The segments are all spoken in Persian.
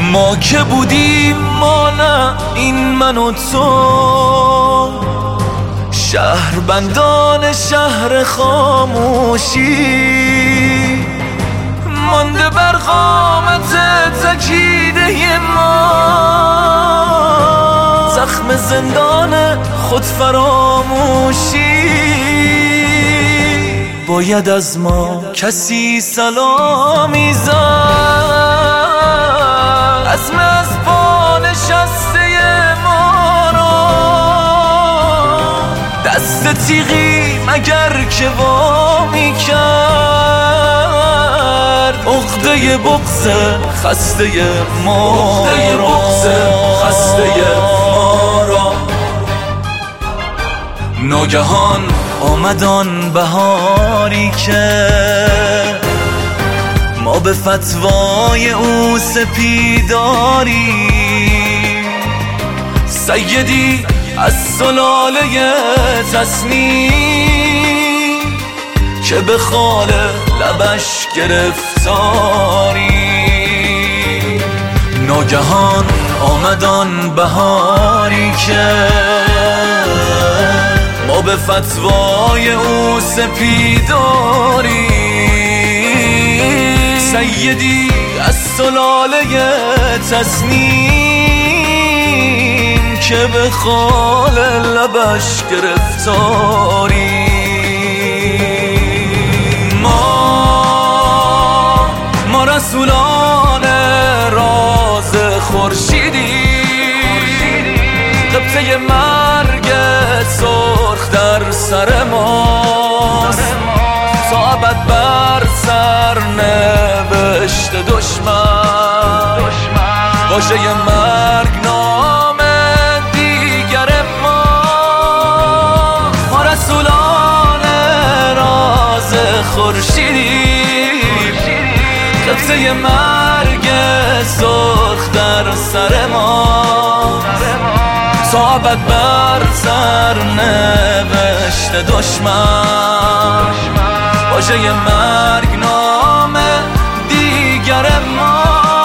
ما که بودیم ما نه این من و تو، شهربندان شهر خاموشی، مانده بر قامت تکیده ما، زخم زندان خود فراموشی. باید از ما کسی سلامی زد، عزم از پا نشسته ما را، دست تیغی مگر که وامی کرد، عقده بغض خسته ما را. ناگهان آمد آن بهاری که ما به فتوای او سپیداری، سیدی از سلاله تصنیم که به خال لبش گرفتاری. ناگهان آمد آن بهاری که ما به فتوای او سپیداری، سیدی از سلاله تصنیم که به خال لبش گرفتاری. ما رسولان راز خورشیدی، قبطه مرگ سرخ در سر ماست، تا ابد بر سر نوشت دشمن، واژه مرگ نام دیگر ما. ما رسولان راز خورشیدی، قبطه مرگ سرخ در سر ما، تا ابد بر سر نوشت دشمن، واژه مرگ نام دیگر ما.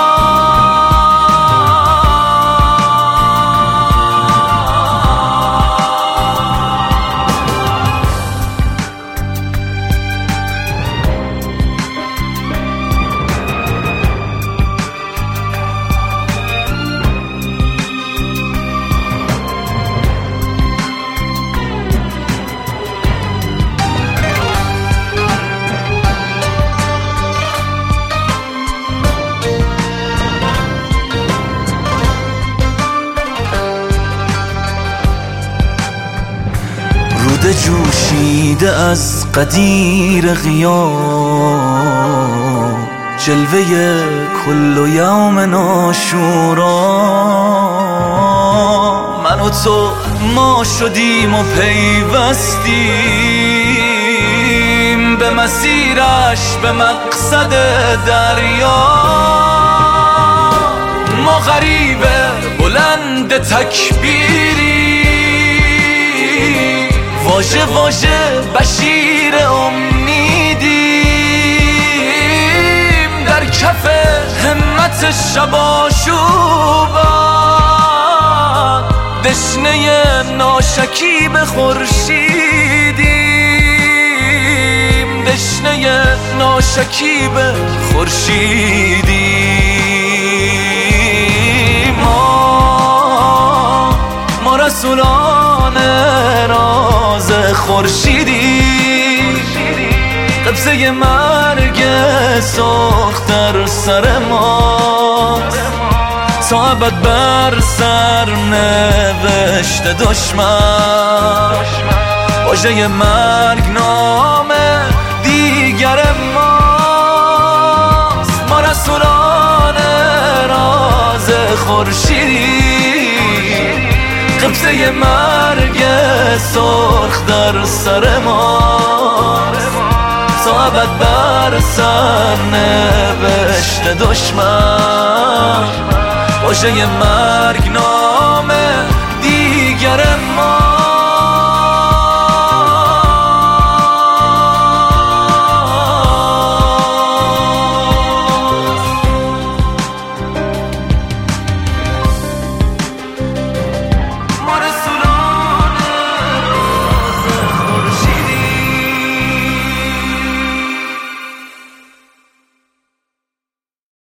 رود جوشیده از قدیر غیاب، جلوه کل یوم ناشورا. من و تو ما شدیم و پیوستیم به مسیرش، به مقصد دریا. ما غریب بلند تکبیری، واژه واژه بشیر امیدیم، در کف همت شباشوبان، دشنه ناشکیب خورشیدیم، دشنه ناشکیب خورشیدیم. ما رسولان راز خورشیدی، قبضه مرگ سرخ در سر ما، تا ابد بر سر نوشت دشمن، واژه مرگ نام دیگر ماست. ما رسولان راز خورشیدی، قبضه مرگ سرخ در سر ما، تا ابد بر سر نوشت دشمن، واژه مرگ نام دیگر ما.